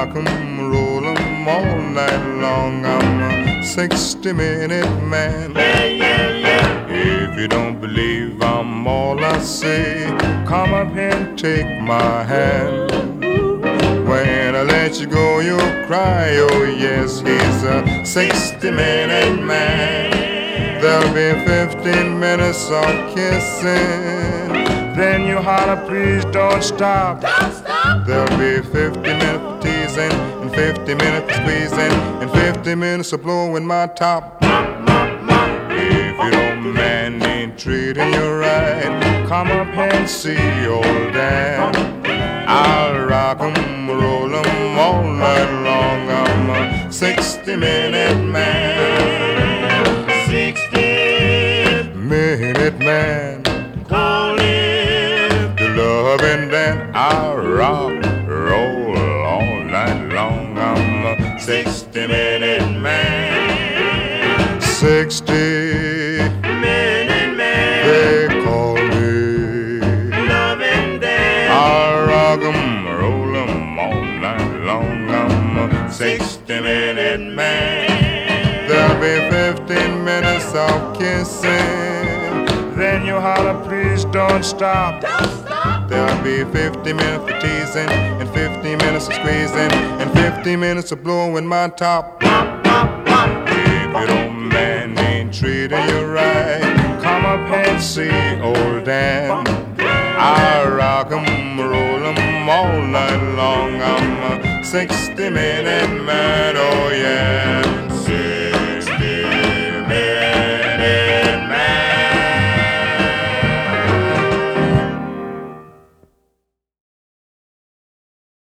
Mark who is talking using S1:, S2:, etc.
S1: rock 'em, roll 'em all night long. I'm a 60-minute man. If you don't believe I'm all I say, come up here and take my hand. When I let you go, you'll cry, oh yes, he's a 60-minute man. There'll be 15 minutes of kissing, then you holler, please don't stop.
S2: Don't stop.
S1: There'll be 50 minutes of teasing, and 50 minutes of squeezing, and 50 minutes of blowing my top. If your old man ain't treating you right, come up here and see old Dan. I'll rock 'em, roll 'em all night long. I'm a 60-minute man. 60-minute man.
S2: Call it
S1: The loving Dan. I'll rock, roll all night long. I'm a 60-minute man. 60-minute
S2: man.
S1: they call me.
S2: Loving Dan.
S1: I'll rock 'em, roll 'em all night long. I'm a 60-minute man. There'll be 15 minutes of kissing, then you holler, please don't stop.
S2: Don't stop.
S1: There'll be 50 minutes of teasing, and 50 minutes of squeezing, and 50 minutes of blowing my top. If your old man ain't treating you right, come up here and see old Dan. I'll rock 'em, roll 'em all night long. I'm a 60-minute man, oh yeah.